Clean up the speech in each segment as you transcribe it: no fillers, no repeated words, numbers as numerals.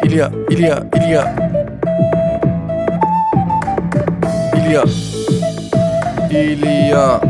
ایلیا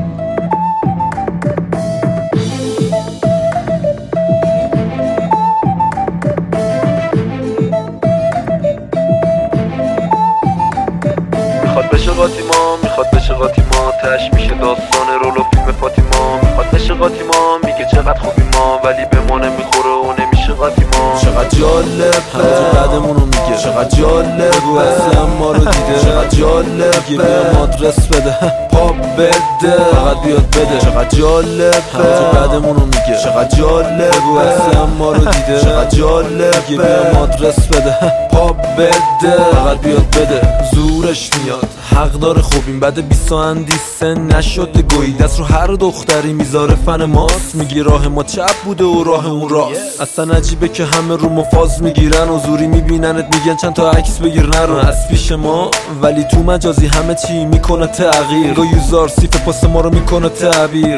میخواد بشه قاتیما، میخواد بشه قاتیما، تش میشه داستان رول و فیلم فاطیما. میخواد بشه قاتیما، میگه چقدر خوبی ما، ولی به ما نمیخوره و نمیشه قاتیما. چقدر جالب همه بعدمونو میگه، چقدر جالب اصلا ما رو دیده، چقدر جالب میگه بیا آدرس بده پا بده فقط بیاد بده. چقدر جالب همه بعدمونو میگه، چقدر جالب اصلا ما رو دیده، چقدر جالب میگه بیا آدرس بده پا بده فقط بیاد بده. زورش میاد حق داره، خب این بعد 20 اندی سن نشده گویی، دست رو هر دختری میذاره فن ماست، میگی راه ما چپ بوده و راه اون راست. اصلا عجیبه که همه رو مفاز میگیرن و زوری میبیننت میگن چند تا عکس بگیر نرو از پیش ما، ولی تو مجازی همه چی میکنه تغییر. گویوزار سیف پاس ما رو میکنه تعبیر،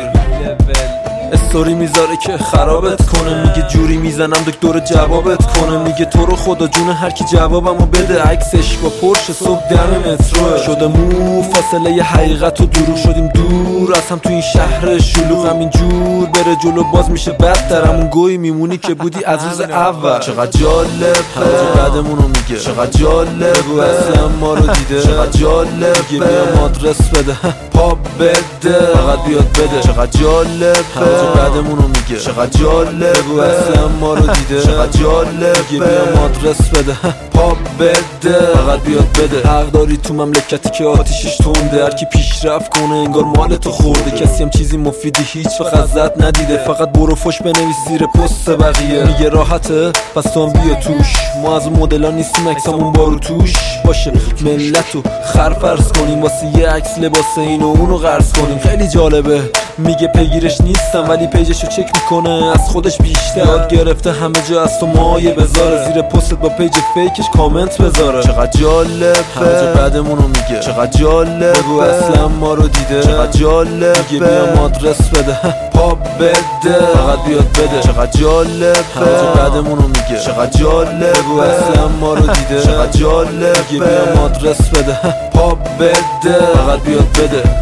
استوری میذاره که خرابت کنه، میگه جوری میزنم دکتر جوابت کنه، میگه تو رو خدا جون هر کی جوابمو بده. عکسش با پرش صبح دم مترو شده مو، فاصله ی حقیقت و دروغ شدیم دور از هم تو این شهر شلوغ. همین جور بره جلو باز میشه بدتر، همون گوی میمونی که بودی از روز اول. چقدر جالب همه بعدمونو میگه، چقدر جالب اصلا ما رو دیده، چقدر جالب میگه بیا آدرس بده پا بده فقط بیاد بده. چقدر جالب بعدمونو میگه، چقدر جالب اصلا ما رو دیده، چقدر جالب میگه بیا آدرس بده پا بده فقط بیاد بده. حق داری تو مملکتی که آتیشش تنده، هر کی پیشرفت کنه انگار مال تو خورده، کسی هم چیزی مفیدی هیچ وقت ازت ندیده، فقط برو فوش بنویس زیر پست بقیه. میگه راحته پس تو هم بیا توش، ما از اون مدلا نیستیم عکسامون بارو توش باشه، ملتو خر فرض کنیم واسه یه عکس لباس اینو اونو قرض کنیم. خیلی جالبه میگه پیگیرش نیستم ولی پیجشو چک میکنه از خودش بیشتر، یاد گرفته همه جا از تو مایه بذاره، زیر پستت با پیج فیکش کامنت بذاره. چقدر جالب همه جا بعدمونو میگه، چقدر جالب اصلا ما رو دیده، چقدر جالب میگه بیا آدرس بده پا بده فقط بیاد بده. چقدر جالب همه جا بعدمونو میگه، چقدر جالب اصلا ما رو دیده، چقدر جالب میگه بیا آدرس بده پا بده فقط بیاد بده.